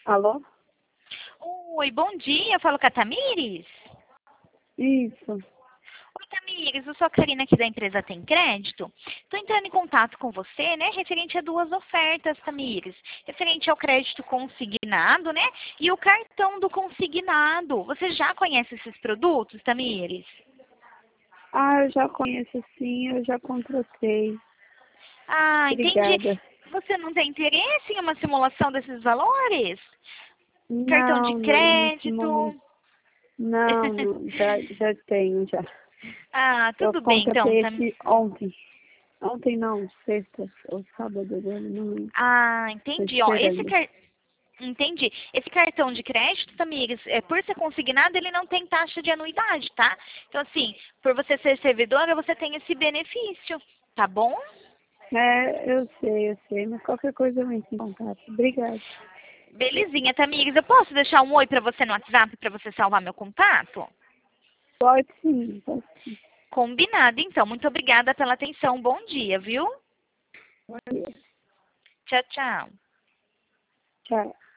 Alô? Oi, bom dia. Eu falo com a Tamires? Isso. Oi, Tamires. Eu sou a Karina aqui da empresa Tem Crédito. Estou entrando em contato com você, né, referente a duas ofertas, Tamires. Referente ao crédito consignado, né, e o cartão do consignado. Você já conhece esses produtos, Tamires? Ah, eu já conheço sim, eu já contratei. Ah, entendi. Obrigada. Você não tem interesse em uma simulação desses valores? Cartão de Não, não, crédito? não, já tenho, já. Ah, Eu tudo bem, então, contratei Tamires. esse ontem. Ontem não, sexta ou sábado agora, não lembro. Ah, Tô entendi. Ó, esperando. entendi. Esse cartão de crédito, Tamires, por ser consignado, ele não tem taxa de anuidade, tá? Então, assim, por você ser servidora, você tem esse benefício, tá bom? É, eu sei, mas qualquer coisa eu entro em contato. Obrigada. Belezinha, Tamires. Eu posso deixar um oi pra você no WhatsApp pra você salvar meu contato? Pode sim, pode sim. Combinado, então. Muito obrigada pela atenção. Bom dia, viu? Bom dia. Tchau, tchau. Tchau.